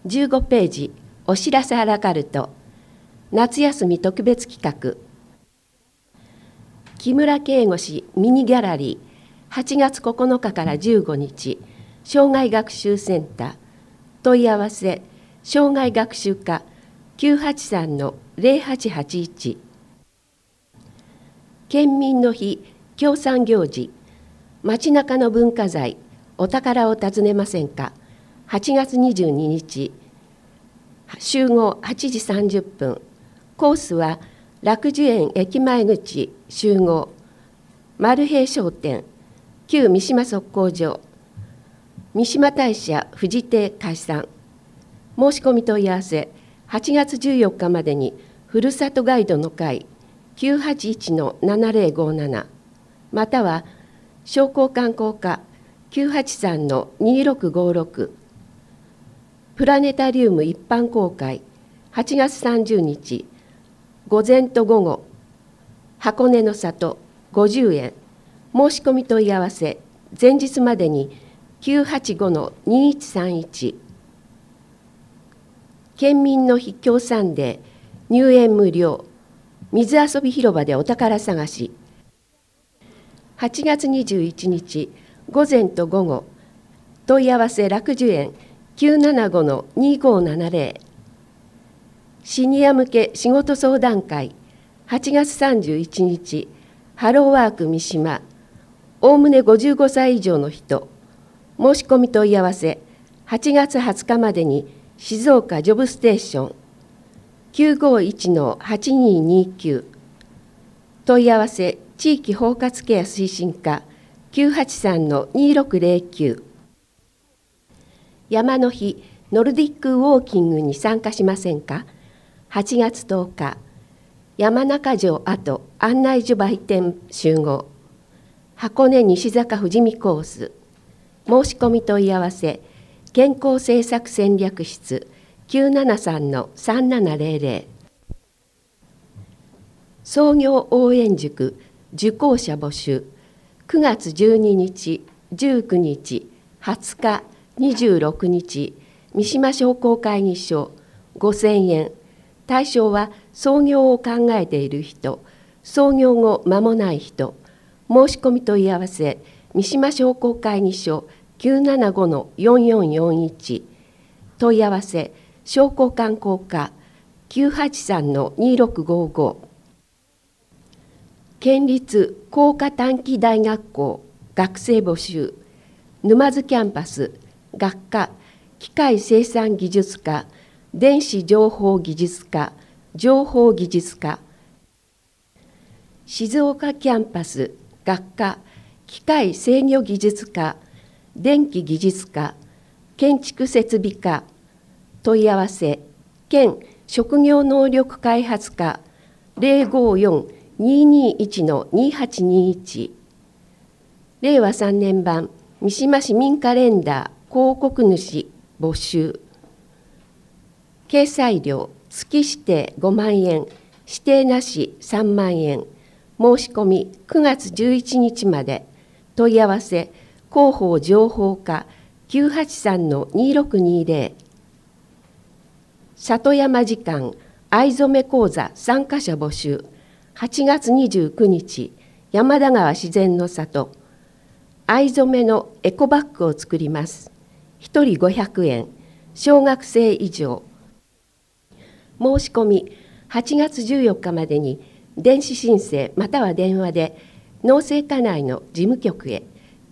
15ページお知らせアラカルト夏休み特別企画木村圭吾氏ミニギャラリー8月9日から15日障害学習センター問い合わせ障害学習課 983-0881 県民の日協賛行事街中の文化財お宝を訪ねませんか8月22日集合8時30分コースは楽寿園駅前口集合マルヘイ商店旧三島測候所三島大社富士邸解散申し込み問い合わせ8月14日までにふるさとガイドの会 981-7057 または商工観光課 983-2656 プラネタリウム一般公開8月30日午前と午後箱根の里50円申し込み問い合わせ前日までに 985-2131 県民の日協賛デー入園無料水遊び広場でお宝探し8月21日午前と午後問い合わせ楽寿園 975-2570 シニア向け仕事相談会8月31日ハローワーク三島おおむね55歳以上の人申し込み問い合わせ8月20日までに静岡ジョブステーション 951-8229 問い合わせ地域包括ケア推進課 983-2609 山の日ノルディックウォーキングに参加しませんか8月10日山中城跡案内所売店集合箱根西坂富士見コース申し込み問い合わせ健康政策戦略室 973-3700 創業応援塾受講者募集9月12日19日20日26日三島商工会議所5000円対象は創業を考えている人創業後間もない人申し込み問い合わせ三島商工会議所 975-4441 問い合わせ商工観光課 983-2655 県立工科短期大学校学生募集沼津キャンパス学科機械生産技術科電子情報技術科情報技術科静岡キャンパス学科機械制御技術科電気技術科建築設備科問い合わせ県職業能力開発課 054-221-2821 令和3年版三島市民カレンダー広告主募集掲載料月指定5万円指定なし3万円申し込み9月11日まで問い合わせ広報情報課 983-2620 里山時間藍染め講座参加者募集8月29日山田川自然の里藍染めのエコバッグを作ります1人500円小学生以上申し込み8月14日までに電子申請または電話で農政課内の事務局へ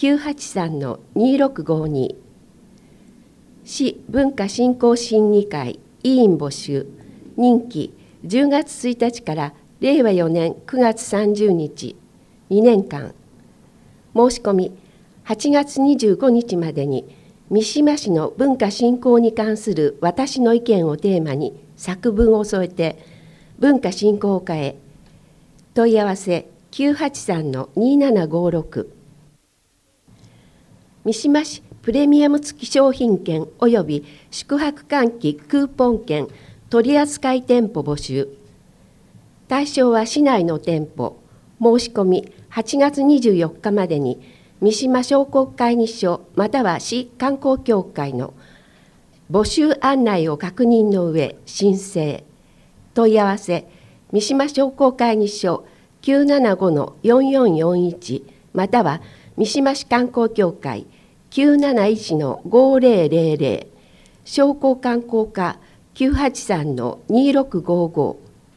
983-2652 市文化振興審議会委員募集任期10月1日から令和4年9月30日2年間申し込み8月25日までに三島市の文化振興に関する私の意見をテーマに作文を添えて文化振興課へ問い合わせ 983-2756 三島市プレミアム付き商品券及び宿泊換気クーポン券取扱店舗募集対象は市内の店舗申し込み8月24日までに三島商工会議所または市観光協会の募集案内を確認の上申請。問い合わせ三島商工会議所 975-4441 または三島市観光協会 971-5000 商工観光課 983-2655。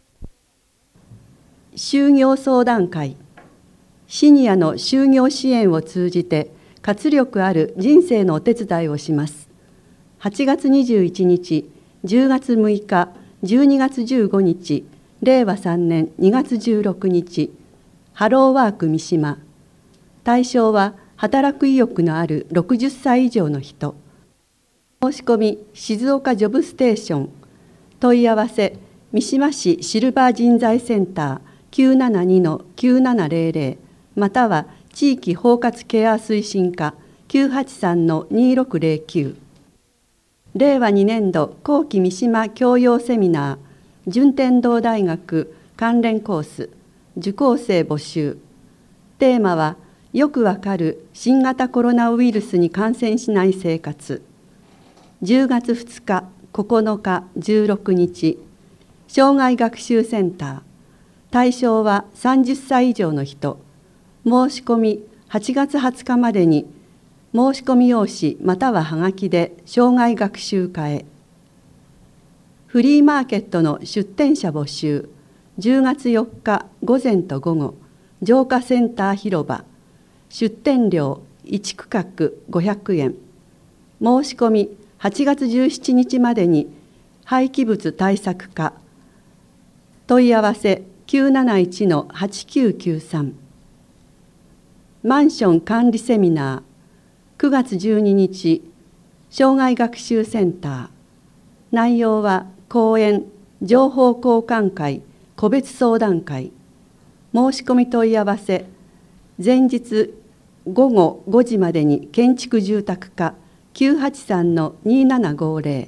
就業相談会。シニアの就業支援を通じて活力ある人生のお手伝いをします。8月21日、10月6日、12月15日、令和3年2月16日、ハローワーク三島。対象は働く意欲のある60歳以上の人。申し込み静岡ジョブステーション。問い合わせ三島市シルバー人材センター 972-9700 または地域包括ケア推進課 983-2609。令和2年度後期三島教養セミナー順天堂大学関連コース受講生募集。テーマはよくわかる新型コロナウイルスに感染しない生活。10月2日、9日、16日、障害学習センター。対象は30歳以上の人。申し込み8月20日までに申し込み用紙またははがきで障害学習課へ。フリーマーケットの出店者募集。10月4日午前と午後、浄化センター広場。出店料1区画500円。申し込み8月17日までに廃棄物対策課。問い合わせ 971-8993。マンション管理セミナー9月12日、障害学習センター。内容は講演、情報交換会、個別相談会。申し込み問い合わせ、前日午後5時までに建築住宅課 983-2750。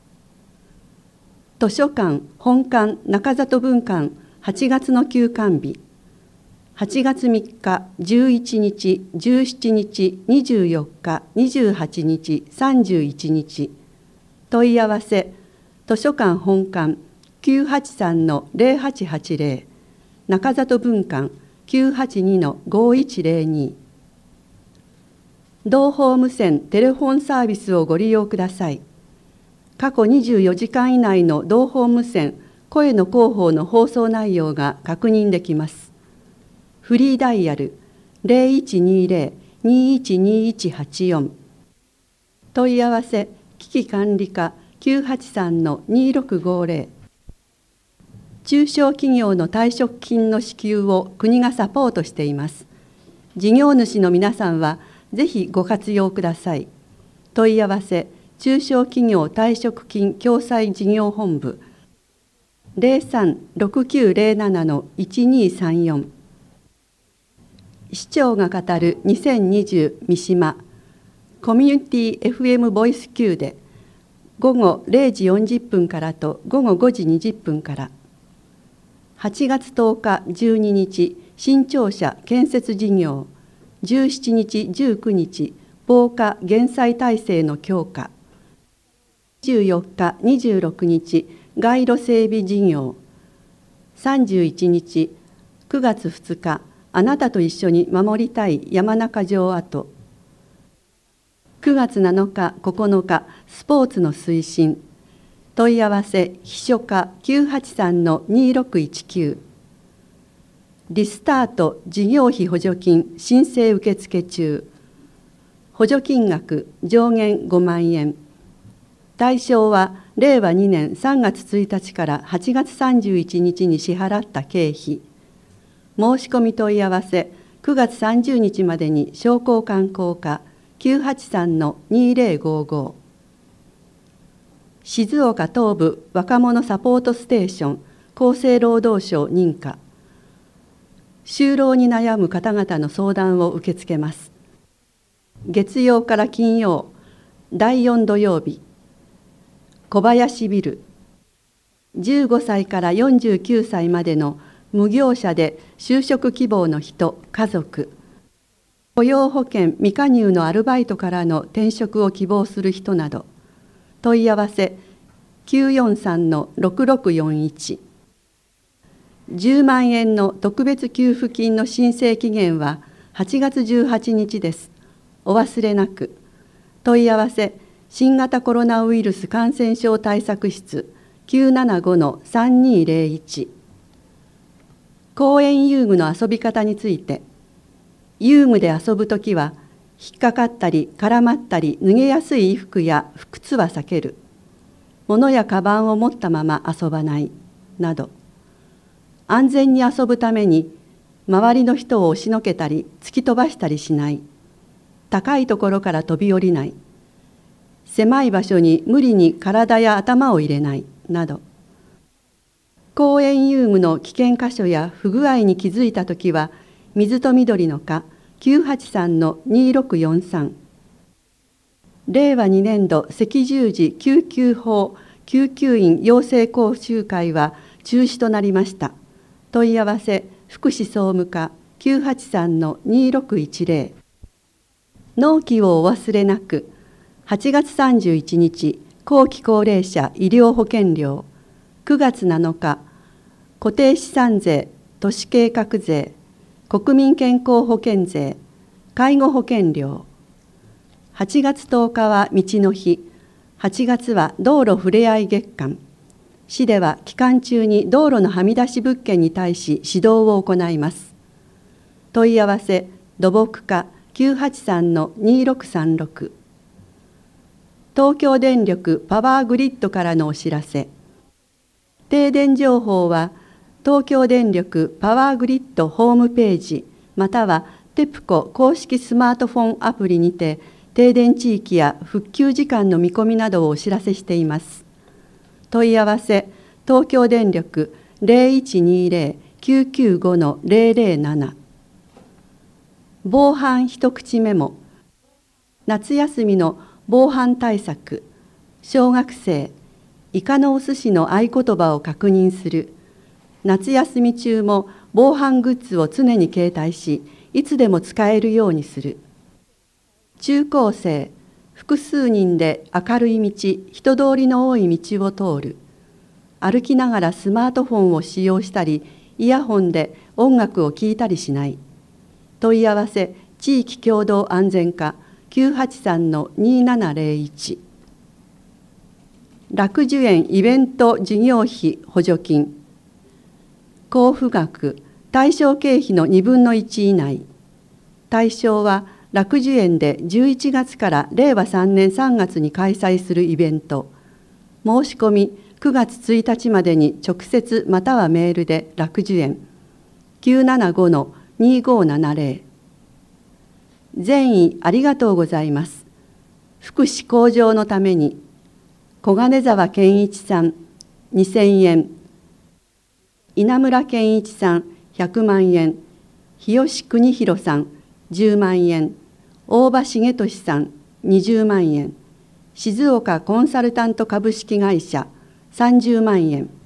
図書館本館中里分館8月の休館日。8月3日、11日、17日、24日、28日、31日。問い合わせ、図書館本館 983-0880、中里分館 982-5102。同法無線テレフォンサービスをご利用ください。過去24時間以内の同法無線声の広報の放送内容が確認できます。フリーダイヤル 0120-212184。問い合わせ危機管理課 983-2650。中小企業の退職金の支給を国がサポートしています。事業主の皆さんはぜひご活用ください。問い合わせ中小企業退職金共済事業本部 03-6907-1234。市長が語る2020三島コミュニティ FM ボイス Q で午後0時40分からと午後5時20分から。8月10日12日新庁舎建設事業。17日19日防火減災体制の強化。24日26日街路整備事業。31日9月2日あなたと一緒に守りたい山中城跡。9月7日9日スポーツの推進。問い合わせ秘書課 983-2619。リスタート事業費補助金申請受付中。補助金額上限5万円。対象は令和2年3月1日から8月31日に支払った経費。申し込み問い合わせ9月30日までに商工観光課 983-2055。静岡東部若者サポートステーション厚生労働省認可。就労に悩む方々の相談を受け付けます。月曜から金曜、第4土曜日。小林ビル。15歳から49歳までの無業者で就職希望の人、家族。雇用保険未加入のアルバイトからの転職を希望する人など。 問い合わせ 943-6641。10万円の特別給付金の申請期限は8月18日です。お忘れなく。問い合わせ新型コロナウイルス感染症対策室 975-3201。公園遊具の遊び方について、遊具で遊ぶときは引っかかったり絡まったり脱げやすい衣服や靴は避ける、物やカバンを持ったまま遊ばないなど、安全に遊ぶために周りの人を押しのけたり突き飛ばしたりしない、高いところから飛び降りない、狭い場所に無理に体や頭を入れないなど、公園遊具の危険箇所や不具合に気づいたときは、水と緑の課 983-2643。令和2年度赤十字救急法救急員養成講習会は中止となりました。問い合わせ福祉総務課 983-2610。納期をお忘れなく。8月31日後期高齢者医療保険料、9月7日固定資産税、都市計画税、国民健康保険税、介護保険料。8月10日は道の日、8月は道路ふれあい月間。市では期間中に道路のはみ出し物件に対し指導を行います。問い合わせ土木課 983-2636。東京電力パワーグリッドからのお知らせ。停電情報は東京電力パワーグリッドホームページまたはテプコ公式スマートフォンアプリにて停電地域や復旧時間の見込みなどをお知らせしています。問い合わせ東京電力 0120-995-007。防犯一口メモ。夏休みの防犯対策。小学生イカのお寿司の合言葉を確認する。夏休み中も防犯グッズを常に携帯し、いつでも使えるようにする。中高生、複数人で明るい道、人通りの多い道を通る。歩きながらスマートフォンを使用したり、イヤホンで音楽を聴いたりしない。問い合わせ、地域共同安全課 983-2701。楽寿園イベント事業費補助金。交付額、対象経費の2分の1以内。対象は楽寿園で11月から令和3年3月に開催するイベント。申し込み9月1日までに直接またはメールで楽寿園 975-2570。善意ありがとうございます。福祉向上のために小金沢健一さん2000円、稲村健一さん100万円、日吉邦弘さん10万円、大場重俊さん20万円、静岡コンサルタント株式会社30万円。